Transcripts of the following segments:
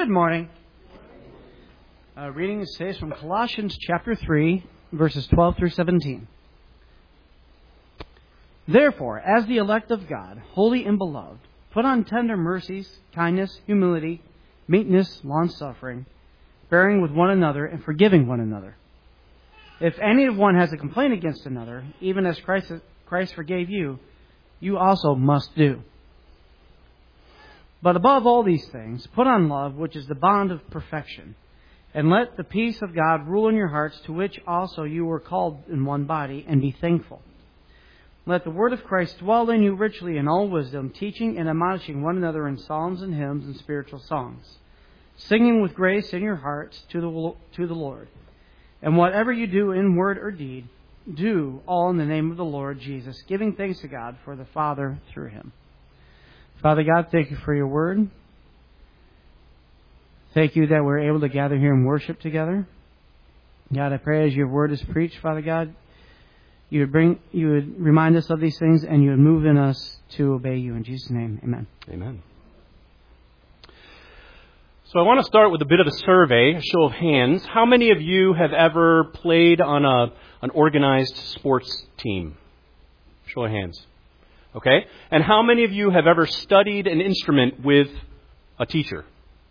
Good morning. Reading is today from Colossians chapter 3, verses 12 through 17. Therefore, as the elect of God, holy and beloved, put on tender mercies, kindness, humility, meekness, long-suffering, bearing with one another and forgiving one another. If any one has a complaint against another, even as Christ forgave you, you also must do. But above all these things, put on love, which is the bond of perfection. And let the peace of God rule in your hearts, to which also you were called in one body, and be thankful. Let the word of Christ dwell in you richly in all wisdom, teaching and admonishing one another in psalms and hymns and spiritual songs, singing with grace in your hearts to the Lord. And whatever you do in word or deed, do all in the name of the Lord Jesus, giving thanks to God for the Father through him. Father God, thank you for your word. Thank you that we're able to gather here and worship together. God, I pray as your word is preached, Father God, you would remind us of these things and you would move in us to obey you. In Jesus' name, amen. Amen. So I want to start with a bit of a survey, a show of hands. How many of you have ever played on an organized sports team? Show of hands. Okay? And how many of you have ever studied an instrument with a teacher?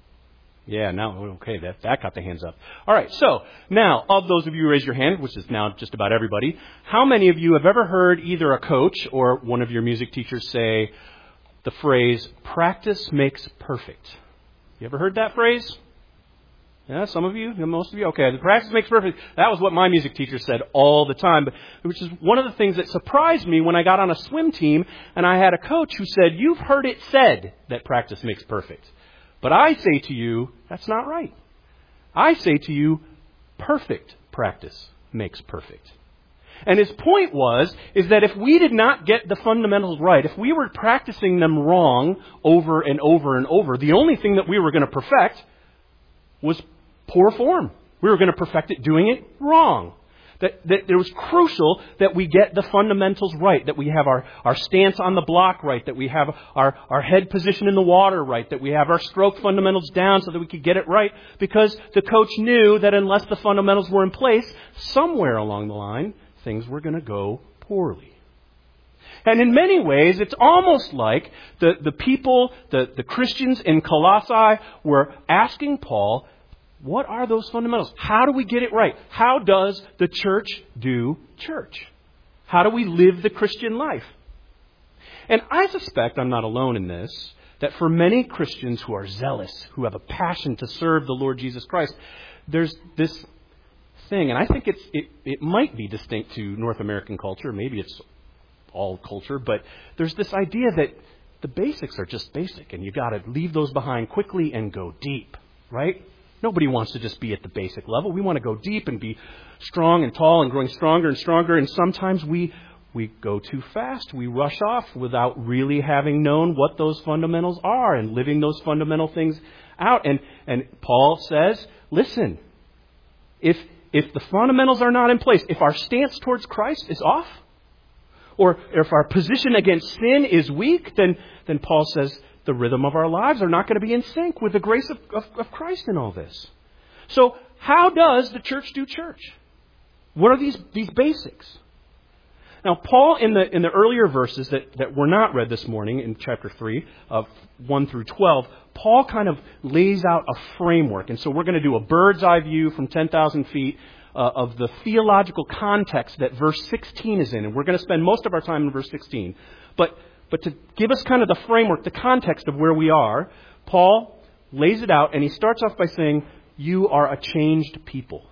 Yeah, now, okay, that got the hands up. All right, so now, of those of you who raised your hand, which is now just about everybody, how many of you have ever heard either a coach or one of your music teachers say the phrase, practice makes perfect? You ever heard that phrase? Yeah, some of you, most of you. Okay, the practice makes perfect. That was what my music teacher said all the time, which is one of the things that surprised me when I got on a swim team and I had a coach who said, you've heard it said that practice makes perfect. But I say to you, that's not right. I say to you, perfect practice makes perfect. And his point is that if we did not get the fundamentals right, if we were practicing them wrong over and over and over, the only thing that we were going to perfect was poor form. We were going to perfect it doing it wrong. That it was crucial that we get the fundamentals right, that we have our stance on the block right, that we have our head position in the water right, that we have our stroke fundamentals down so that we could get it right, because the coach knew that unless the fundamentals were in place, somewhere along the line, things were going to go poorly. And in many ways, it's almost like the people, the Christians in Colossae were asking Paul, what are those fundamentals? How do we get it right? How does the church do church? How do we live the Christian life? And I suspect I'm not alone in this, that for many Christians who are zealous, who have a passion to serve the Lord Jesus Christ, there's this thing, and I think it might be distinct to North American culture, maybe it's all culture, but there's this idea that the basics are just basic, and you've got to leave those behind quickly and go deep, right? Nobody wants to just be at the basic level. We want to go deep and be strong and tall and growing stronger and stronger. And sometimes we go too fast. We rush off without really having known what those fundamentals are and living those fundamental things out. And Paul says, listen, if the fundamentals are not in place, if our stance towards Christ is off, or if our position against sin is weak, then Paul says, the rhythm of our lives are not going to be in sync with the grace of Christ in all this. So how does the church do church? What are these basics? Now, Paul, in the earlier verses that were not read this morning in chapter 3, of 1 through 12, Paul kind of lays out a framework. And so we're going to do a bird's eye view from 10,000 feet of the theological context that verse 16 is in. And we're going to spend most of our time in verse 16. But to give us kind of the framework, the context of where we are, Paul lays it out, and he starts off by saying, you are a changed people.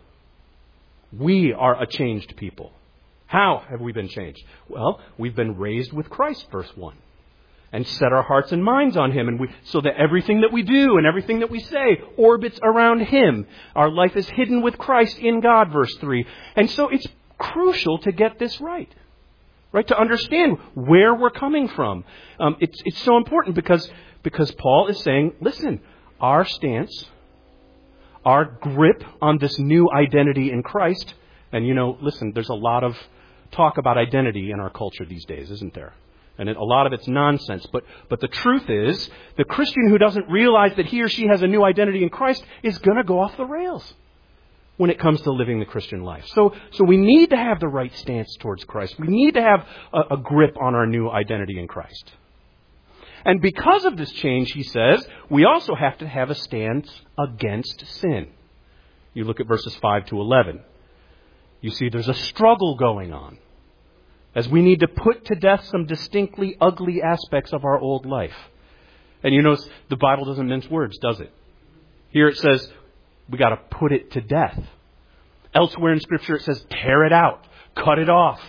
We are a changed people. How have we been changed? Well, we've been raised with Christ, verse 1, and set our hearts and minds on him, and so that everything that we do and everything that we say orbits around him. Our life is hidden with Christ in God, verse 3. And so it's crucial to get this right? To understand where we're coming from. It's so important because Paul is saying, listen, our stance, our grip on this new identity in Christ, and listen, there's a lot of talk about identity in our culture these days, isn't there? And a lot of it's nonsense. But the truth is, the Christian who doesn't realize that he or she has a new identity in Christ is going to go off the rails when it comes to living the Christian life. So we need to have the right stance towards Christ. We need to have a grip on our new identity in Christ. And because of this change, he says, we also have to have a stance against sin. You look at verses 5 to 11. You see there's a struggle going on as we need to put to death some distinctly ugly aspects of our old life. And you notice the Bible doesn't mince words, does it? Here it says we got to put it to death. Elsewhere in Scripture it says tear it out, cut it off.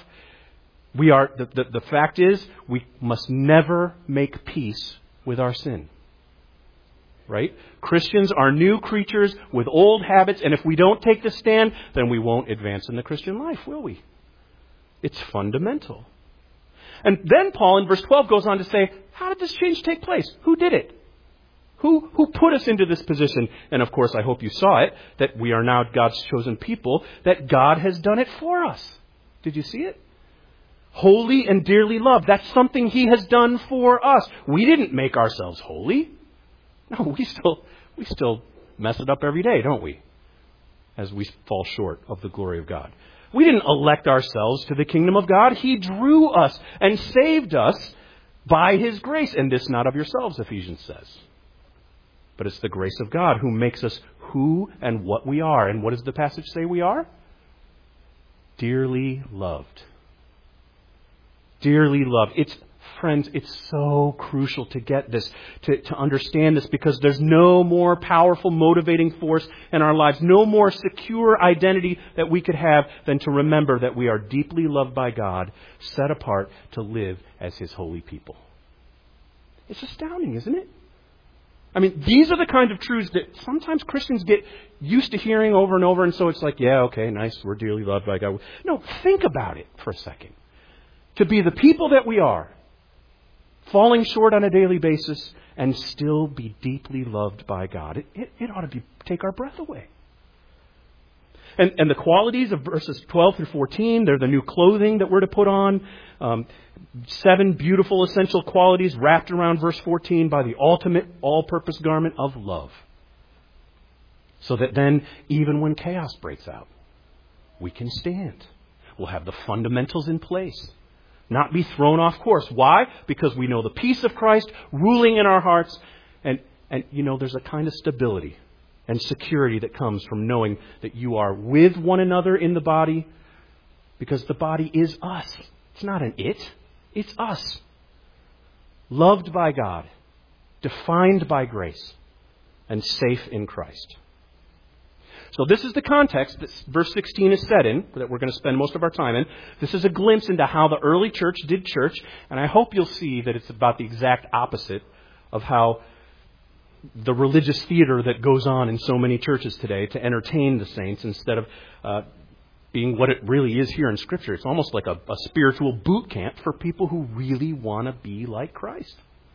The fact is, we must never make peace with our sin. Right? Christians are new creatures with old habits, and if we don't take the stand, then we won't advance in the Christian life, will we? It's fundamental. And then Paul in verse 12 goes on to say, how did this change take place? Who did it? Who put us into this position? And of course, I hope you saw it, that we are now God's chosen people, that God has done it for us. Did you see it? Holy and dearly loved. That's something He has done for us. We didn't make ourselves holy. No, we still mess it up every day, don't we? As we fall short of the glory of God. We didn't elect ourselves to the kingdom of God. He drew us and saved us by His grace. And this not of yourselves, Ephesians says. But it's the grace of God who makes us who and what we are. And what does the passage say we are? Dearly loved. Dearly loved. Friends, it's so crucial to get this, to understand this, because there's no more powerful motivating force in our lives, no more secure identity that we could have than to remember that we are deeply loved by God, set apart to live as His holy people. It's astounding, isn't it? I mean, these are the kinds of truths that sometimes Christians get used to hearing over and over, and so it's like, yeah, okay, nice, we're dearly loved by God. No, think about it for a second. To be the people that we are, falling short on a daily basis, and still be deeply loved by God. It ought to take our breath away. And the qualities of verses 12 through 14, they're the new clothing that we're to put on. 7 beautiful essential qualities wrapped around verse 14 by the ultimate all-purpose garment of love. So that then, even when chaos breaks out, we can stand. We'll have the fundamentals in place. Not be thrown off course. Why? Because we know the peace of Christ ruling in our hearts. And there's a kind of stability and security that comes from knowing that you are with one another in the body, because the body is us. It's not an it. It's us. Loved by God, defined by grace, and safe in Christ. So this is the context that verse 16 is set in, that we're going to spend most of our time in. This is a glimpse into how the early church did church, and I hope you'll see that it's about the exact opposite of how the religious theater that goes on in so many churches today to entertain the saints instead of being what it really is here in Scripture. It's almost like a spiritual boot camp for people who really want to be like Christ.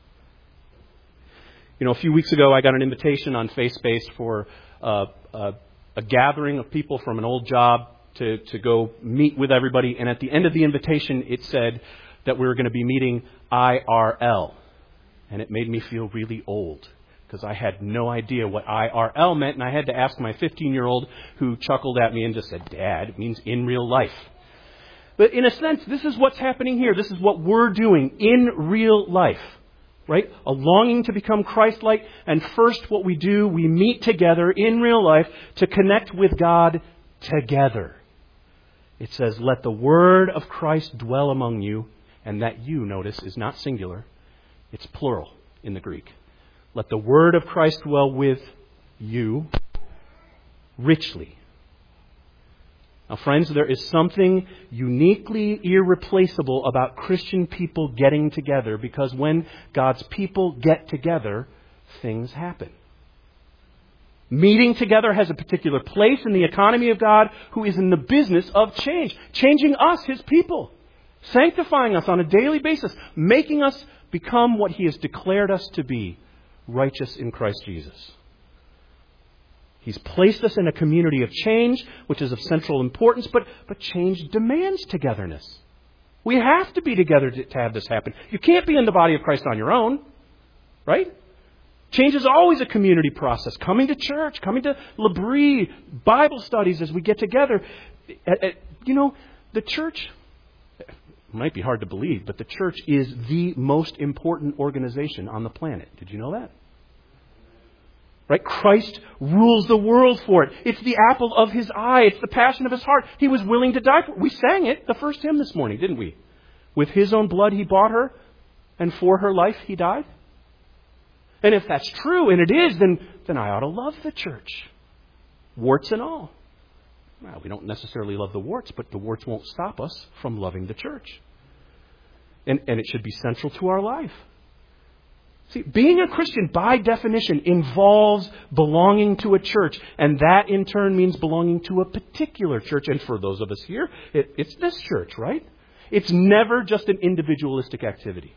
A few weeks ago I got an invitation on FaceSpace for a gathering of people from an old job to go meet with everybody. And at the end of the invitation, it said that we were going to be meeting IRL. And it made me feel really old, because I had no idea what IRL meant. And I had to ask my 15-year-old, who chuckled at me and just said, Dad, it means in real life. But in a sense, this is what's happening here. This is what we're doing in real life. Right? A longing to become Christ-like. And first what we do, we meet together in real life to connect with God together. It says, let the word of Christ dwell among you. And that you, notice, is not singular. It's plural in the Greek. Let the word of Christ dwell with you richly. Now, friends, there is something uniquely irreplaceable about Christian people getting together, because when God's people get together, things happen. Meeting together has a particular place in the economy of God, who is in the business of change, changing us, His people, sanctifying us on a daily basis, making us become what He has declared us to be, righteous in Christ Jesus. He's placed us in a community of change, which is of central importance, but change demands togetherness. We have to be together to have this happen. You can't be in the body of Christ on your own, right? Change is always a community process. Coming to church, coming to L'Abri, Bible studies as we get together. The church, it might be hard to believe, but the church is the most important organization on the planet. Did you know that? Right? Christ rules the world for it. It's the apple of His eye. It's the passion of His heart. He was willing to die for it. We sang it, the first hymn this morning, didn't we? With His own blood He bought her, and for her life He died. And if that's true, and it is, then I ought to love the church. Warts and all. Well, we don't necessarily love the warts, but the warts won't stop us from loving the church. And it should be central to our life. See, being a Christian, by definition, involves belonging to a church. And that, in turn, means belonging to a particular church. And for those of us here, it's this church, right? It's never just an individualistic activity.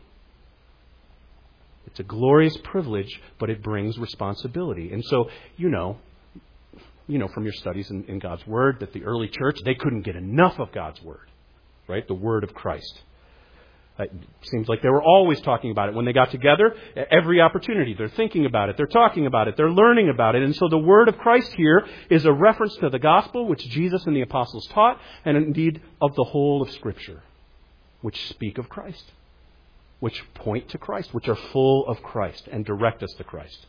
It's a glorious privilege, but it brings responsibility. And so, you know from your studies in God's Word that the early church, they couldn't get enough of God's Word, right? The Word of Christ. It seems like they were always talking about it. When they got together, every opportunity, they're thinking about it, they're talking about it, they're learning about it. And so the Word of Christ here is a reference to the gospel, which Jesus and the apostles taught, and indeed of the whole of Scripture, which speak of Christ, which point to Christ, which are full of Christ and direct us to Christ.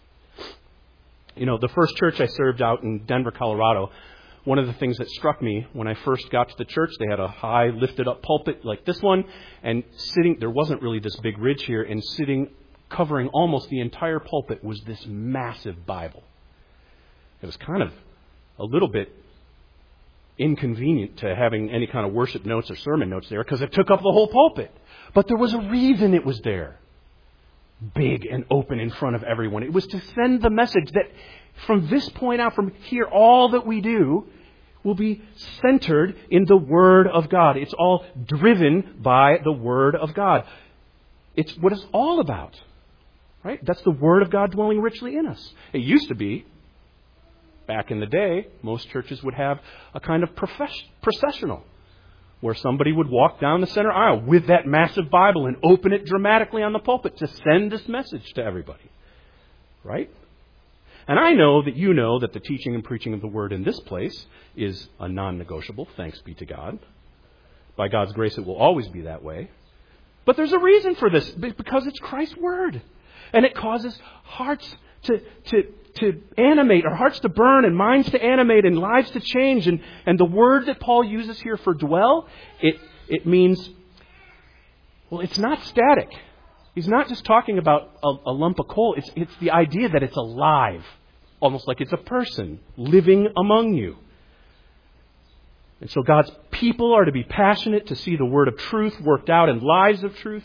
The first church I served out in Denver, Colorado, one of the things that struck me when I first got to the church, they had a high lifted up pulpit like this one, and there wasn't really this big ridge here, and covering almost the entire pulpit was this massive Bible. It was kind of a little bit inconvenient to having any kind of worship notes or sermon notes there because it took up the whole pulpit. But there was a reason it was there. Big and open in front of everyone. It was to send the message that from this point out, from here, all that we do will be centered in the Word of God. It's all driven by the Word of God. It's what it's all about. Right? That's the Word of God dwelling richly in us. It used to be, back in the day, most churches would have a kind of processional where somebody would walk down the center aisle with that massive Bible and open it dramatically on the pulpit to send this message to everybody. Right? And I know that you know that the teaching and preaching of the Word in this place is a non-negotiable, thanks be to God. By God's grace, it will always be that way. But there's a reason for this, because it's Christ's Word. And it causes hearts to animate, or hearts to burn, and minds to animate, and lives to change. And the word that Paul uses here for dwell, it means, well, it's not static. He's not just talking about a lump of coal. It's the idea that it's alive, almost like it's a person living among you. And so God's people are to be passionate to see the word of truth worked out in lives of truth,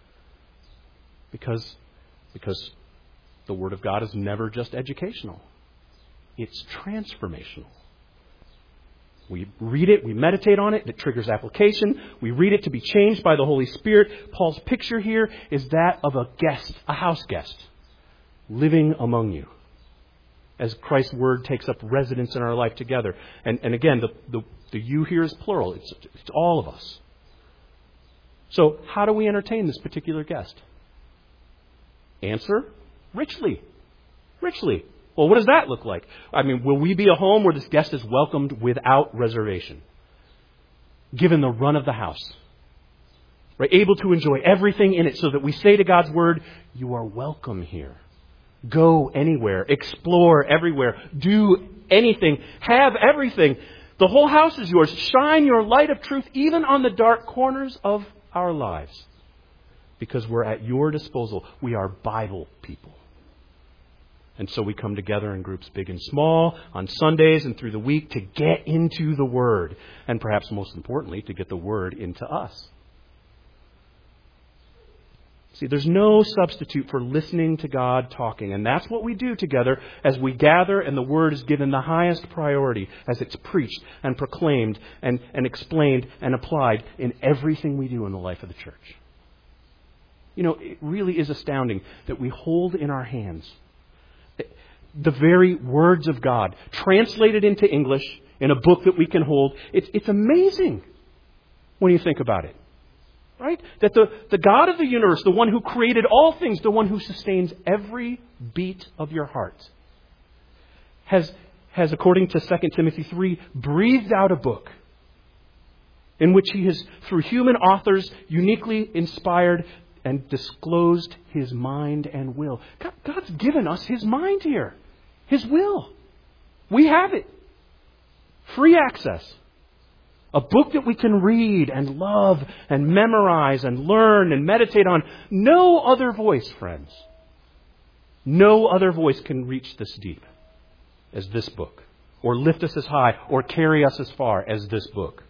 because the Word of God is never just educational. It's transformational. We read it, we meditate on it, it triggers application. We read it to be changed by the Holy Spirit. Paul's picture here is that of a guest, a house guest, living among you, as Christ's Word takes up residence in our life together. And again, the you here is plural. It's all of us. So how do we entertain this particular guest? Answer: richly. Richly. Well, what does that look like? I mean, will we be a home where this guest is welcomed without reservation? Given the run of the house. Right? Able to enjoy everything in it, so that we say to God's Word, you are welcome here. Go anywhere. Explore everywhere. Do anything. Have everything. The whole house is yours. Shine your light of truth even on the dark corners of our lives. Because we're at your disposal. We are Bible people. And so we come together in groups big and small, on Sundays and through the week, to get into the Word. And perhaps most importantly, to get the Word into us. See, there's no substitute for listening to God talking. And that's what we do together as we gather and the Word is given the highest priority as it's preached and proclaimed and explained and applied in everything we do in the life of the church. You know, it really is astounding that we hold in our hands the very words of God, translated into English in a book that we can hold. It's amazing when you think about it. Right? That the God of the universe, the one who created all things, the one who sustains every beat of your heart, has according to 2 Timothy 3, breathed out a book in which He has, through human authors, uniquely inspired and disclosed His mind and will. God's given us His mind here. His will. We have it. Free access. A book that we can read and love and memorize and learn and meditate on. No other voice, friends. No other voice can reach this deep as this book, or lift us as high, or carry us as far as this book.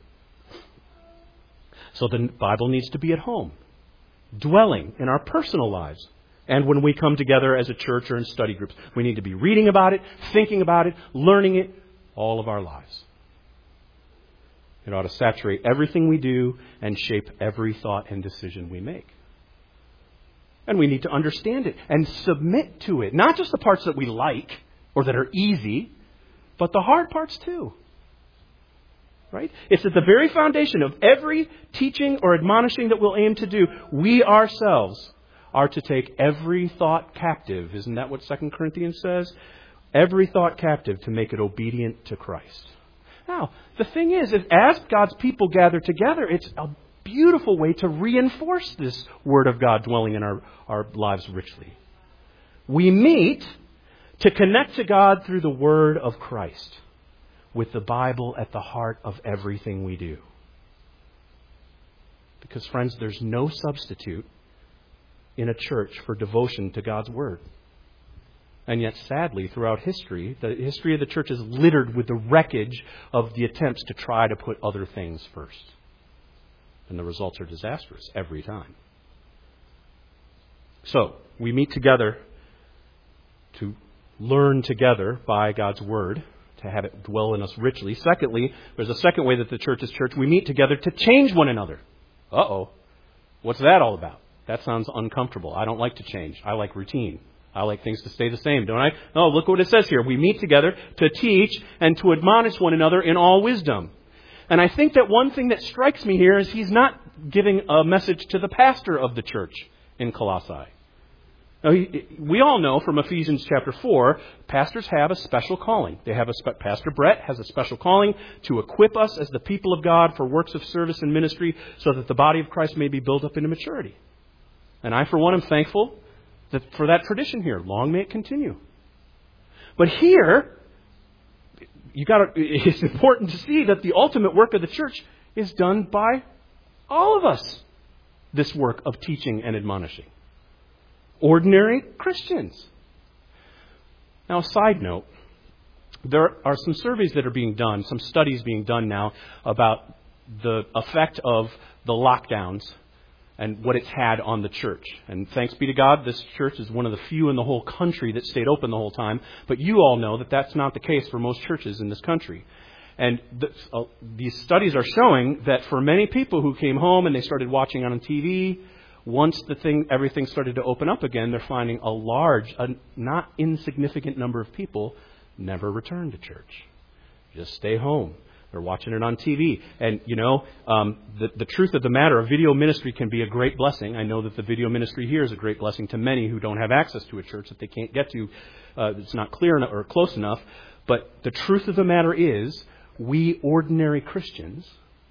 So the Bible needs to be at home, dwelling in our personal lives. And when we come together as a church or in study groups, we need to be reading about it, thinking about it, learning it all of our lives. It ought to saturate everything we do and shape every thought and decision we make. And we need to understand it and submit to it. Not just the parts that we like or that are easy, but the hard parts too. Right? It's at the very foundation of every teaching or admonishing that we'll aim to do. We ourselves are to take every thought captive. Isn't that what 2 Corinthians says? Every thought captive to make it obedient to Christ. Now, the thing is, as God's people gather together, it's a beautiful way to reinforce this Word of God dwelling in our lives richly. We meet to connect to God through the Word of Christ, with the Bible at the heart of everything we do. Because, friends, there's no substitute in a church for devotion to God's Word. And yet, sadly, throughout history, the history of the church is littered with the wreckage of the attempts to try to put other things first. And the results are disastrous every time. So, we meet together to learn together by God's Word, to have it dwell in us richly. Secondly, there's a second way that the church is church. We meet together to change one another. Uh-oh. What's that all about? That sounds uncomfortable. I don't like to change. I like routine. I like things to stay the same, don't I? No, look what it says here. We meet together to teach and to admonish one another in all wisdom. And I think that one thing that strikes me here is he's not giving a message to the pastor of the church in Colossae. Now, we all know from Ephesians chapter 4, pastors have a special calling. Pastor Brett has a special calling to equip us as the people of God for works of service and ministry so that the body of Christ may be built up into maturity. And I, for one, am thankful for that tradition here. Long may it continue. But here, it's important to see that the ultimate work of the church is done by all of us. This work of teaching and admonishing. Ordinary Christians. Now, a side note, there are some surveys that are being done, some studies being done now about the effect of the lockdowns and what it's had on the church. And thanks be to God, this church is one of the few in the whole country that stayed open the whole time. But you all know that that's not the case for most churches in this country. And these studies are showing that for many people who came home and they started watching on TV, once everything started to open up again, they're finding a not insignificant number of people never return to church. Just stay home. They're watching it on TV. And, the truth of the matter, a video ministry can be a great blessing. I know that the video ministry here is a great blessing to many who don't have access to a church that they can't get to. It's not clear enough or close enough. But the truth of the matter is, we ordinary Christians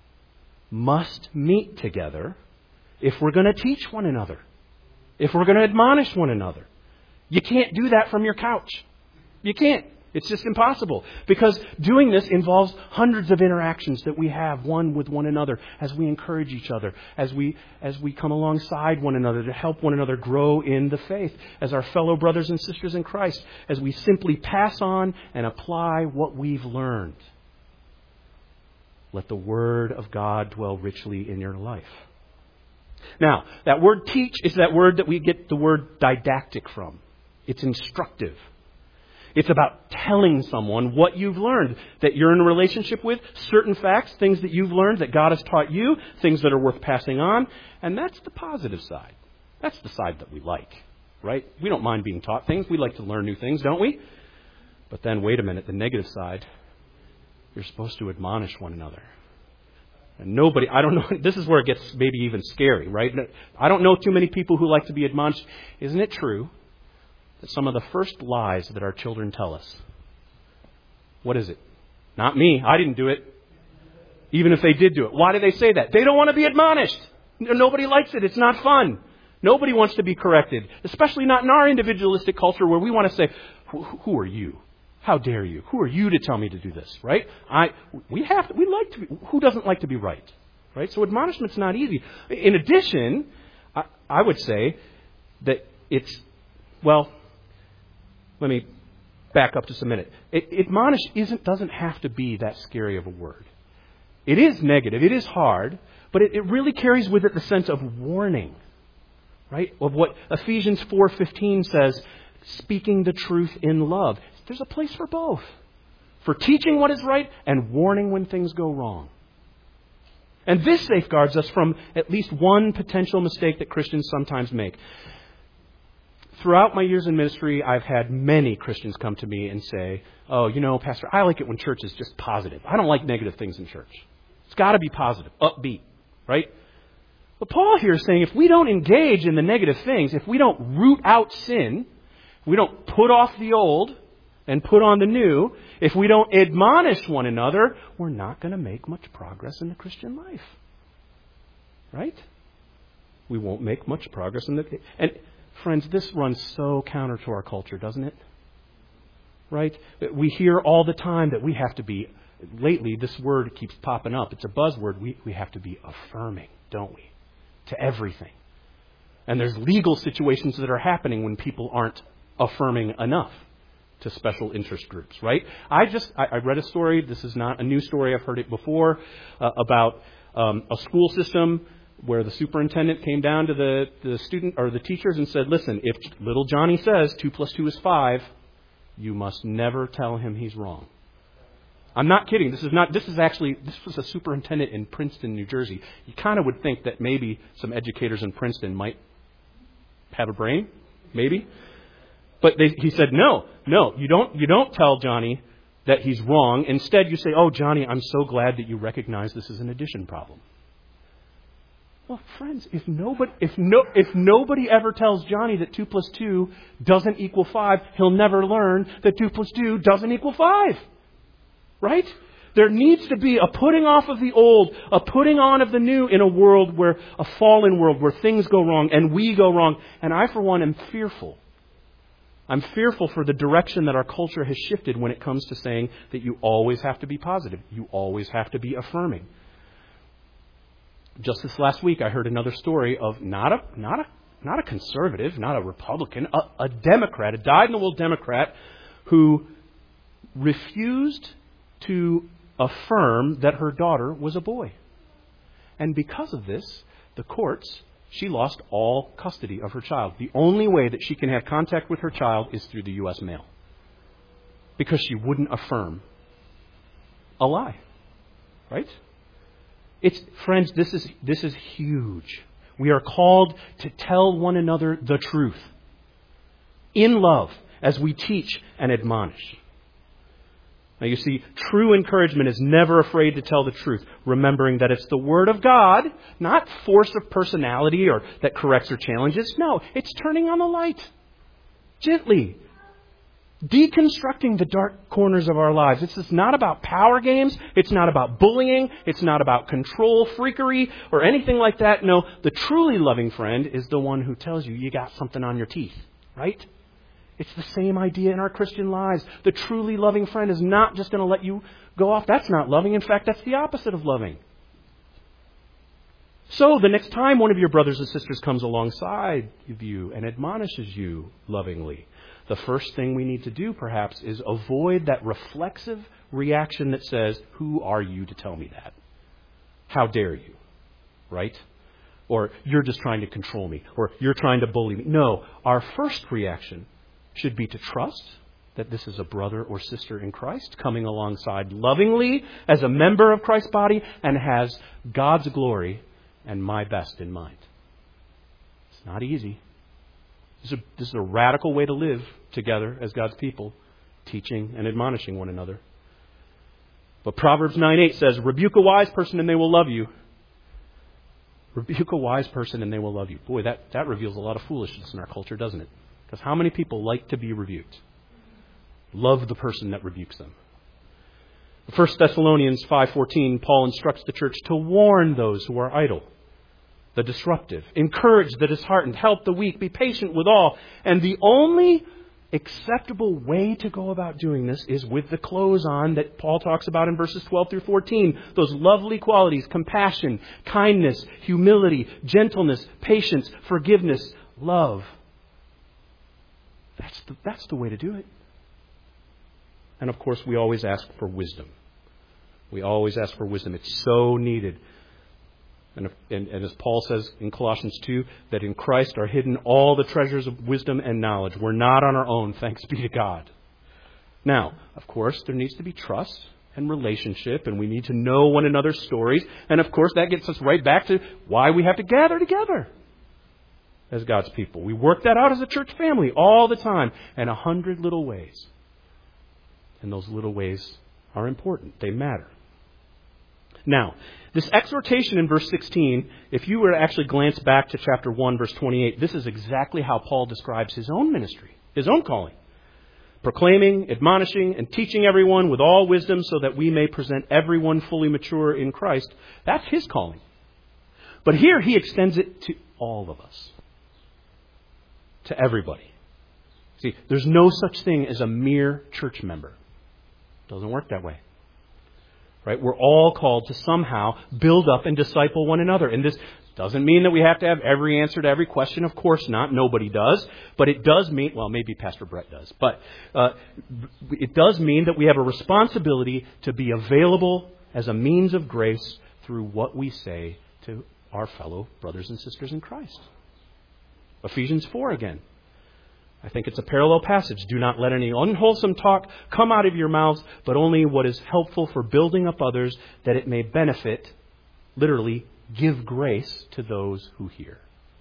must meet together if we're going to teach one another, if we're going to admonish one another. You can't do that from your couch. You can't. It's just impossible. Because doing this involves hundreds of interactions that we have one with one another as we encourage each other, as we come alongside one another to help one another grow in the faith, as our fellow brothers and sisters in Christ, as we simply pass on and apply what we've learned. Let the Word of God dwell richly in your life. Now, that word teach is that word that we get the word didactic from. It's instructive. It's about telling someone what you've learned, that you're in a relationship with, certain facts, things that you've learned, that God has taught you, things that are worth passing on. And that's the positive side. That's the side that we like, right? We don't mind being taught things. We like to learn new things, don't we? But then, wait a minute, the negative side, you're supposed to admonish one another. And nobody, I don't know, this is where it gets maybe even scary, right? I don't know too many people who like to be admonished. Isn't it true that some of the first lies that our children tell us, what is it? Not me. I didn't do it. Even if they did do it. Why do they say that? They don't want to be admonished. Nobody likes it. It's not fun. Nobody wants to be corrected, especially not in our individualistic culture where we want to say, who are you? How dare you? Who are you to tell me to do this, right? Who doesn't like to be right? Right? So admonishment's not easy. In addition, I would say that let me back up just a minute. Admonish doesn't have to be that scary of a word. It is negative, it is hard, but it really carries with it the sense of warning, right? Of what Ephesians 4:15 says, speaking the truth in love. There's a place for both. For teaching what is right and warning when things go wrong. And this safeguards us from at least one potential mistake that Christians sometimes make. Throughout my years in ministry, I've had many Christians come to me and say, Pastor, I like it when church is just positive. I don't like negative things in church. It's got to be positive, upbeat, right? But Paul here is saying if we don't engage in the negative things, if we don't root out sin, if we don't put off the old and put on the new, if we don't admonish one another, we're not going to make much progress in the Christian life. Right? We won't make much progress in And friends, this runs so counter to our culture, doesn't it? Right? We hear all the time that we have to be, lately this word keeps popping up. It's a buzzword. We have to be affirming, don't we? To everything. And there's legal situations that are happening when people aren't affirming enough to special interest groups, right? I read a story, this is not a new story, I've heard it before, about a school system where the superintendent came down to the student or the teachers and said, listen, if little Johnny says 2 + 2 is 5, you must never tell him he's wrong. I'm not kidding. This was a superintendent in Princeton, New Jersey. You kind of would think that maybe some educators in Princeton might have a brain, maybe. But he said, no, you don't tell Johnny that he's wrong. Instead, you say, oh, Johnny, I'm so glad that you recognize this is an addition problem. Well, friends, if nobody ever tells Johnny that 2 + 2 doesn't equal 5, he'll never learn that 2 + 2 doesn't equal 5. Right? There needs to be a putting off of the old, a putting on of the new in a fallen world where things go wrong and we go wrong. And I, for one, am fearful. I'm fearful for the direction that our culture has shifted when it comes to saying that you always have to be positive. You always have to be affirming. Just this last week, I heard another story of not a conservative, not a Republican, a Democrat, a dyed-in-the-wool Democrat who refused to affirm that her daughter was a boy. And because of this, the courts, she lost all custody of her child. The only way that she can have contact with her child is through the U.S. mail. Because she wouldn't affirm a lie. Right? Friends, this is huge. We are called to tell one another the truth. In love, as we teach and admonish. Now you see, true encouragement is never afraid to tell the truth, remembering that it's the Word of God, not force of personality or that corrects or challenges. No, it's turning on the light. Gently. Deconstructing the dark corners of our lives. It's not about power games. It's not about bullying. It's not about control freakery or anything like that. No, the truly loving friend is the one who tells you got something on your teeth. Right? It's the same idea in our Christian lives. The truly loving friend is not just going to let you go off. That's not loving. In fact, that's the opposite of loving. So the next time one of your brothers and sisters comes alongside of you and admonishes you lovingly, the first thing we need to do, perhaps, is avoid that reflexive reaction that says, who are you to tell me that? How dare you? Right? Or you're just trying to control me. Or you're trying to bully me. No, our first reaction should be to trust that this is a brother or sister in Christ coming alongside lovingly as a member of Christ's body and has God's glory and my best in mind. It's not easy. This is a radical way to live together as God's people, teaching and admonishing one another. But Proverbs 9:8 says, rebuke a wise person and they will love you. Rebuke a wise person and they will love you. Boy, that reveals a lot of foolishness in our culture, doesn't it? Because how many people like to be rebuked? Love the person that rebukes them. 1 Thessalonians 5:14, Paul instructs the church to warn those who are idle, the disruptive, encourage the disheartened, help the weak, be patient with all. And the only acceptable way to go about doing this is with the clothes on that Paul talks about in verses 12 through 14. Those lovely qualities: compassion, kindness, humility, gentleness, patience, forgiveness, love. That's the way to do it. And of course, we always ask for wisdom. We always ask for wisdom. It's so needed. And as Paul says in Colossians 2, that in Christ are hidden all the treasures of wisdom and knowledge. We're not on our own, thanks be to God. Now, of course, there needs to be trust and relationship, and we need to know one another's stories. And of course, that gets us right back to why we have to gather together as God's people. We work that out as a church family all the time in 100 little ways. And those little ways are important. They matter. Now, this exhortation in verse 16, if you were to actually glance back to chapter 1, verse 28, this is exactly how Paul describes his own ministry, his own calling. Proclaiming, admonishing, and teaching everyone with all wisdom so that we may present everyone fully mature in Christ. That's his calling. But here he extends it to all of us. To everybody. See, there's no such thing as a mere church member. It doesn't work that way. Right? We're all called to somehow build up and disciple one another. And this doesn't mean that we have to have every answer to every question. Of course not. Nobody does. But it does mean, well, maybe Pastor Brett does. But it does mean that we have a responsibility to be available as a means of grace through what we say to our fellow brothers and sisters in Christ. Ephesians 4 again. I think it's a parallel passage. Do not let any unwholesome talk come out of your mouths, but only what is helpful for building up others, that it may benefit, literally, give grace to those who hear.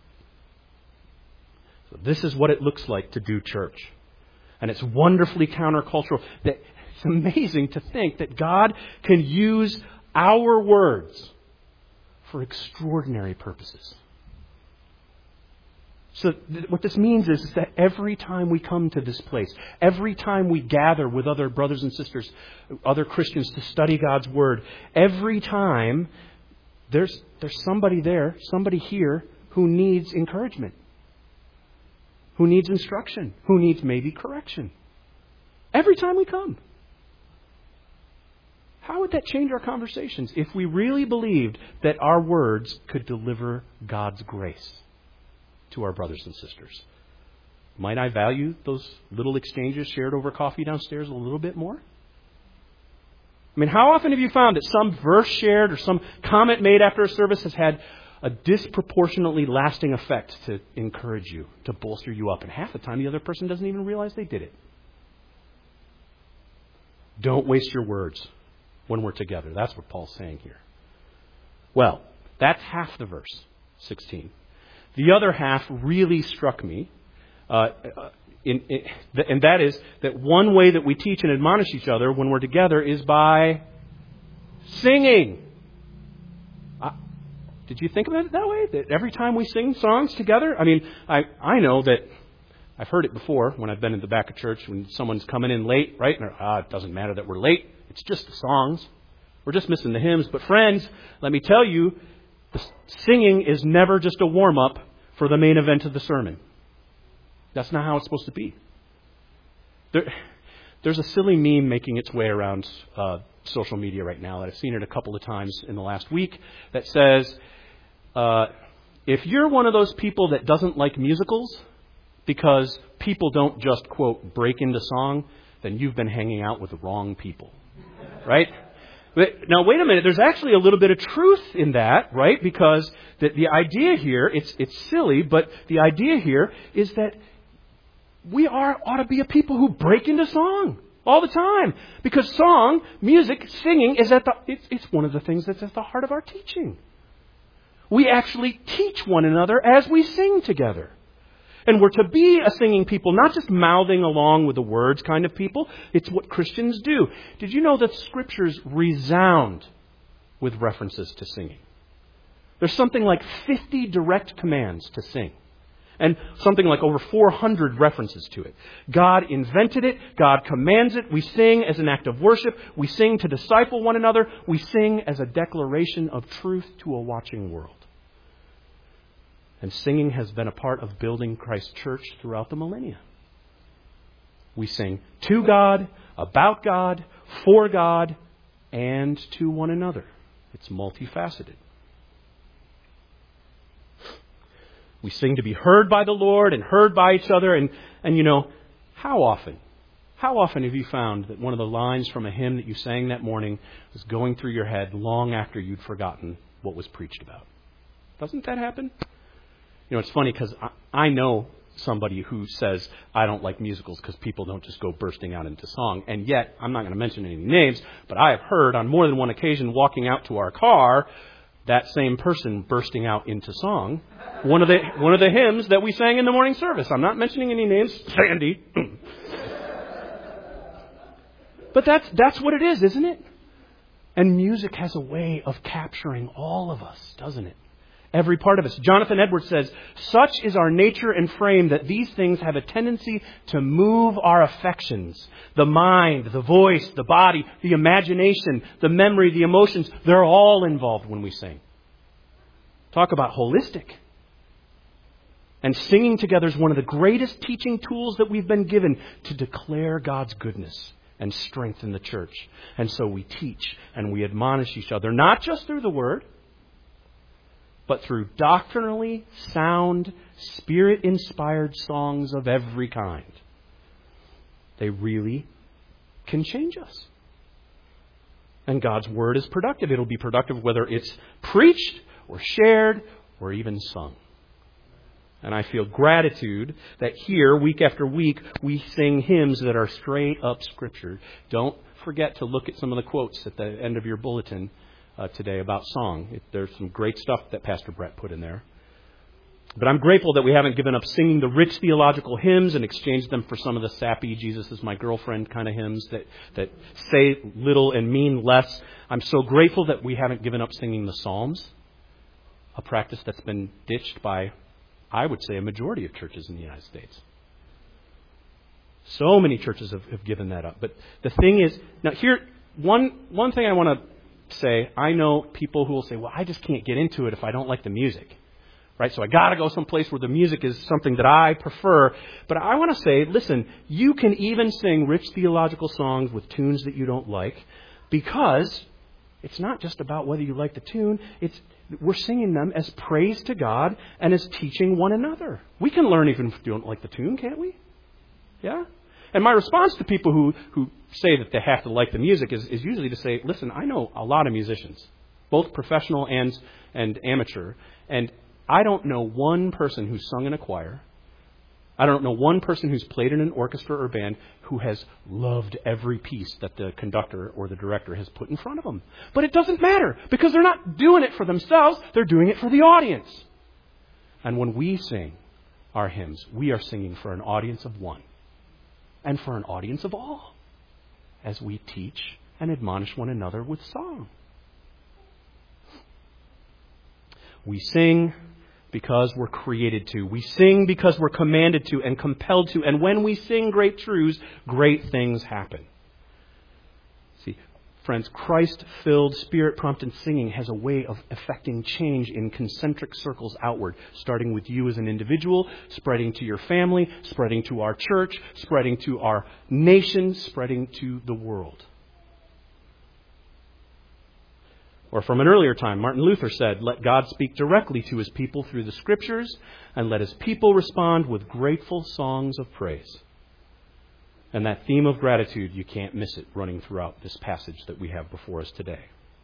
So this is what it looks like to do church. And it's wonderfully countercultural. It's amazing to think that God can use our words for extraordinary purposes. So what this means is that every time we come to this place, every time we gather with other brothers and sisters, other Christians to study God's Word, every time there's somebody there, somebody here who needs encouragement, who needs instruction, who needs maybe correction. Every time we come. How would that change our conversations if we really believed that our words could deliver God's grace to our brothers and sisters? Might I value those little exchanges shared over coffee downstairs a little bit more? I mean, how often have you found that some verse shared or some comment made after a service has had a disproportionately lasting effect to encourage you, to bolster you up? And half the time the other person doesn't even realize they did it. Don't waste your words when we're together. That's what Paul's saying here. Well, that's half the verse, 16. The other half really struck me, and that is that one way that we teach and admonish each other when we're together is by singing. Did you think about it that way? That every time we sing songs together? I mean, I know that I've heard it before when I've been in the back of church when someone's coming in late, right? And it doesn't matter that we're late. It's just the songs. We're just missing the hymns. But friends, let me tell you, the singing is never just a warm-up for the main event of the sermon. That's not how it's supposed to be. There's a silly meme making its way around social media right now. I've seen it a couple of times in the last week that says, if you're one of those people that doesn't like musicals because people don't just, quote, break into song, then you've been hanging out with the wrong people. Right? Now, wait a minute. There's actually a little bit of truth in that, right? Because the idea here, it's silly, but the idea here is that we ought to be a people who break into song all the time. Because song, music, singing is it's one of the things that's at the heart of our teaching. We actually teach one another as we sing together. And we're to be a singing people, not just mouthing along with the words kind of people. It's what Christians do. Did you know that Scriptures resound with references to singing? There's something like 50 direct commands to sing. And something like over 400 references to it. God invented it. God commands it. We sing as an act of worship. We sing to disciple one another. We sing as a declaration of truth to a watching world. And singing has been a part of building Christ's church throughout the millennia. We sing to God, about God, for God, and to one another. It's multifaceted. We sing to be heard by the Lord and heard by each other. And you know, how often have you found that one of the lines from a hymn that you sang that morning was going through your head long after you'd forgotten what was preached about? Doesn't that happen? You know, it's funny because I know somebody who says, I don't like musicals because people don't just go bursting out into song. And yet, I'm not going to mention any names, but I have heard on more than one occasion walking out to our car, that same person bursting out into song. One of the hymns that we sang in the morning service. I'm not mentioning any names. Sandy. But that's what it is, isn't it? And music has a way of capturing all of us, doesn't it? Every part of us. Jonathan Edwards says, such is our nature and frame that these things have a tendency to move our affections. The mind, the voice, the body, the imagination, the memory, the emotions, they're all involved when we sing. Talk about holistic. And singing together is one of the greatest teaching tools that we've been given to declare God's goodness and strengthen the church. And so we teach and we admonish each other, not just through the Word, but through doctrinally sound, Spirit-inspired songs of every kind. They really can change us. And God's Word is productive. It'll be productive whether it's preached or shared or even sung. And I feel gratitude that here, week after week, we sing hymns that are straight up Scripture. Don't forget to look at some of the quotes at the end of your bulletin today about song. There's some great stuff that Pastor Brett put in there. But I'm grateful that we haven't given up singing the rich theological hymns and exchanged them for some of the sappy Jesus is my girlfriend kind of hymns that say little and mean less. I'm so grateful that we haven't given up singing the Psalms, a practice that's been ditched by, I would say, a majority of churches in the United States. So many churches have given that up. But the thing is, now here, one thing I want to say, I know people who will say, well, I just can't get into it if I don't like the music. Right? So I got to go someplace where the music is something that I prefer. But I want to say, listen, you can even sing rich theological songs with tunes that you don't like, because it's not just about whether you like the tune. We're singing them as praise to God and as teaching one another. We can learn even if we don't like the tune, can't we? Yeah? And my response to people who say that they have to like the music is usually to say, listen, I know a lot of musicians, both professional and amateur, and I don't know one person who's sung in a choir. I don't know one person who's played in an orchestra or band who has loved every piece that the conductor or the director has put in front of them. But it doesn't matter, because they're not doing it for themselves. They're doing it for the audience. And when we sing our hymns, we are singing for an audience of one and for an audience of all, as we teach and admonish one another with song. We sing because we're created to. We sing because we're commanded to and compelled to. And when we sing great truths, great things happen. See, friends, Christ-filled, Spirit-prompted singing has a way of effecting change in concentric circles outward, starting with you as an individual, spreading to your family, spreading to our church, spreading to our nation, spreading to the world. Or from an earlier time, Martin Luther said, let God speak directly to his people through the Scriptures, and let his people respond with grateful songs of praise. And that theme of gratitude, you can't miss it running throughout this passage that we have before us today.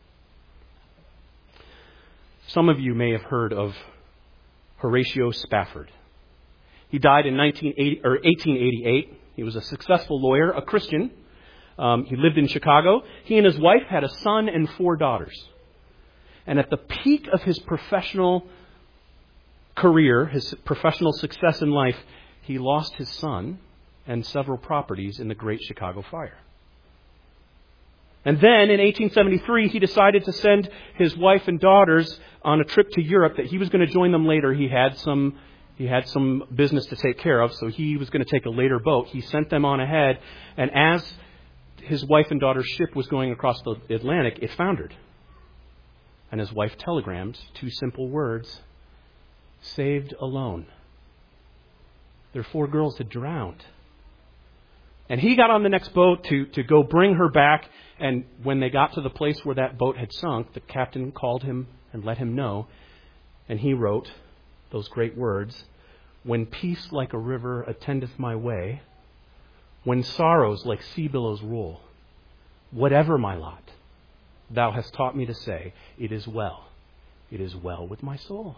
Some of you may have heard of Horatio Spafford. He died in 1888. He was a successful lawyer, a Christian. He lived in Chicago. He and his wife had a son and 4 daughters. And at the peak of his professional career, his professional success in life, he lost his son and several properties in the Great Chicago Fire. And then in 1873, he decided to send his wife and daughters on a trip to Europe, that he was going to join them later. He had some business to take care of, so he was going to take a later boat. He sent them on ahead, and as his wife and daughter's ship was going across the Atlantic, it foundered. And his wife telegrammed 2 simple words: saved alone. Their 4 girls had drowned. And he got on the next boat to go bring her back. And when they got to the place where that boat had sunk, the captain called him and let him know. And he wrote those great words: when peace like a river attendeth my way, when sorrows like sea billows roll, whatever my lot, thou hast taught me to say, it is well with my soul.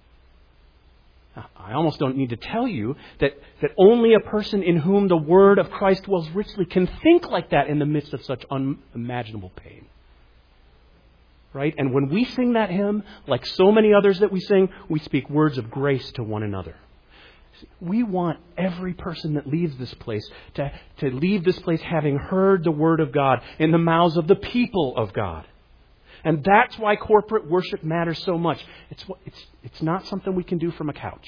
I almost don't need to tell you that only a person in whom the word of Christ dwells richly can think like that in the midst of such unimaginable pain. Right? And when we sing that hymn, like so many others that we sing, we speak words of grace to one another. We want every person that leaves this place to leave this place having heard the word of God in the mouths of the people of God. And that's why corporate worship matters so much. It's not something we can do from a couch.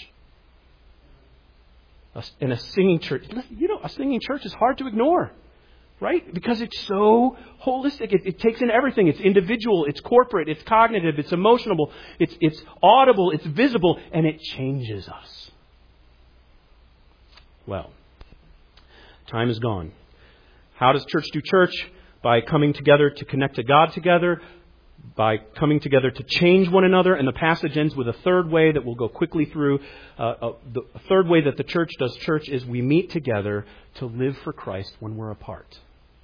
In a singing church, a singing church is hard to ignore, right? Because it's so holistic. It takes in everything. It's individual, it's corporate, it's cognitive, it's emotional, it's audible, it's visible, and it changes us. Well, time is gone. How does church do church? By coming together to connect to God together, by coming together to change one another. And the passage ends with a third way that we'll go quickly through. The third way that the church does church is we meet together to live for Christ when we're apart.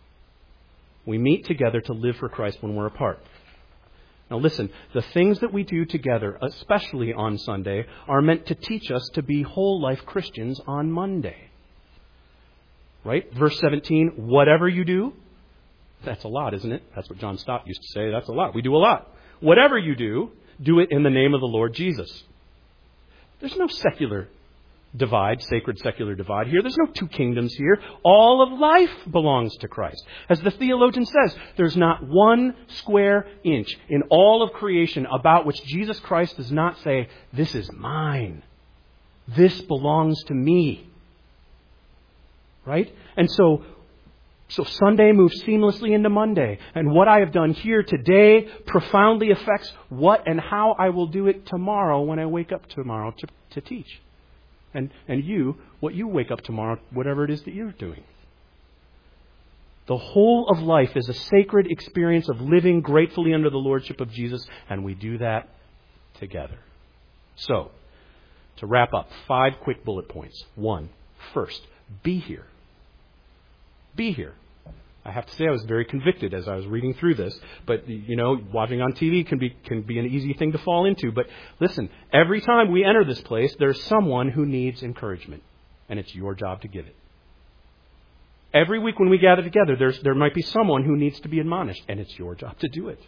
We meet together to live for Christ when we're apart. Now listen, the things that we do together, especially on Sunday, are meant to teach us to be whole life Christians on Monday. Right? Verse 17, whatever you do. That's a lot, isn't it? That's what John Stott used to say. That's a lot. We do a lot. Whatever you do, do it in the name of the Lord Jesus. There's no secular divide, sacred secular divide here. There's no 2 kingdoms here. All of life belongs to Christ. As the theologian says, there's not 1 square inch in all of creation about which Jesus Christ does not say, this is mine. This belongs to me. Right? And so Sunday moves seamlessly into Monday. And what I have done here today profoundly affects what and how I will do it tomorrow when I wake up tomorrow to teach. And what you wake up tomorrow, whatever it is that you're doing. The whole of life is a sacred experience of living gratefully under the lordship of Jesus, and we do that together. So, to wrap up, 5 quick bullet points. 1, first, be here. Be here. I have to say I was very convicted as I was reading through this. But, watching on TV can be an easy thing to fall into. But listen, every time we enter this place, there's someone who needs encouragement. And it's your job to give it. Every week when we gather together, there might be someone who needs to be admonished. And it's your job to do it.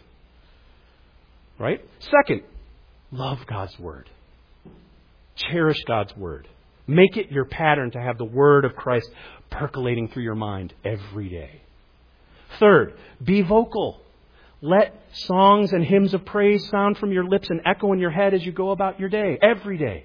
Right? Second, love God's Word. Cherish God's Word. Make it your pattern to have the Word of Christ percolating through your mind every day. Third, be vocal. Let songs and hymns of praise sound from your lips and echo in your head as you go about your day, every day.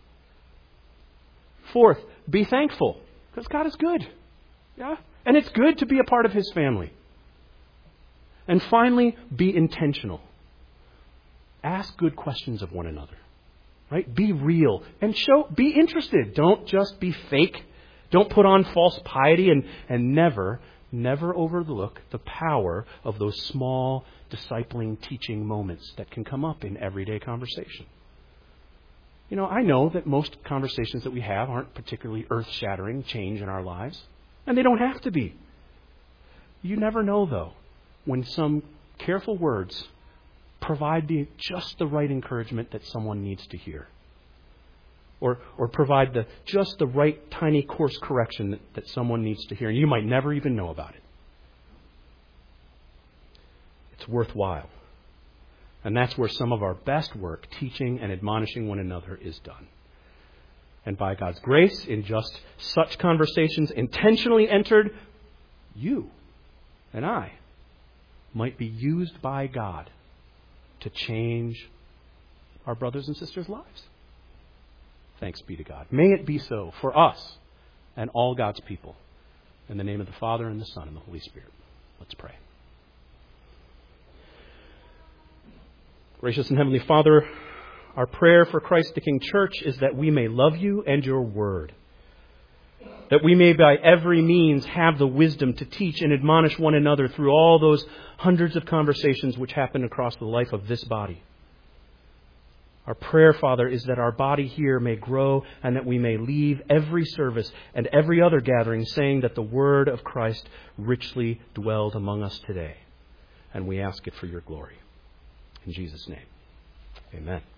Fourth, be thankful, because God is good. Yeah? And it's good to be a part of His family. And finally, be intentional. Ask good questions of one another. Right? Be real and be interested. Don't just be fake. Don't put on false piety and never overlook the power of those small discipling, teaching moments that can come up in everyday conversation. I know that most conversations that we have aren't particularly earth-shattering change in our lives, and they don't have to be. You never know, though, when some careful words provide just the right encouragement that someone needs to hear. Or provide just the right tiny course correction that someone needs to hear. And you might never even know about it. It's worthwhile. And that's where some of our best work, teaching and admonishing one another, is done. And by God's grace, in just such conversations intentionally entered, you and I might be used by God to change our brothers and sisters' lives. Thanks be to God. May it be so for us and all God's people. In the name of the Father, and the Son, and the Holy Spirit. Let's pray. Gracious and Heavenly Father, our prayer for Christ the King Church is that we may love you and your word. That we may by every means have the wisdom to teach and admonish one another through all those hundreds of conversations which happen across the life of this body. Our prayer, Father, is that our body here may grow and that we may leave every service and every other gathering saying that the word of Christ richly dwelled among us today. And we ask it for your glory. In Jesus' name, amen.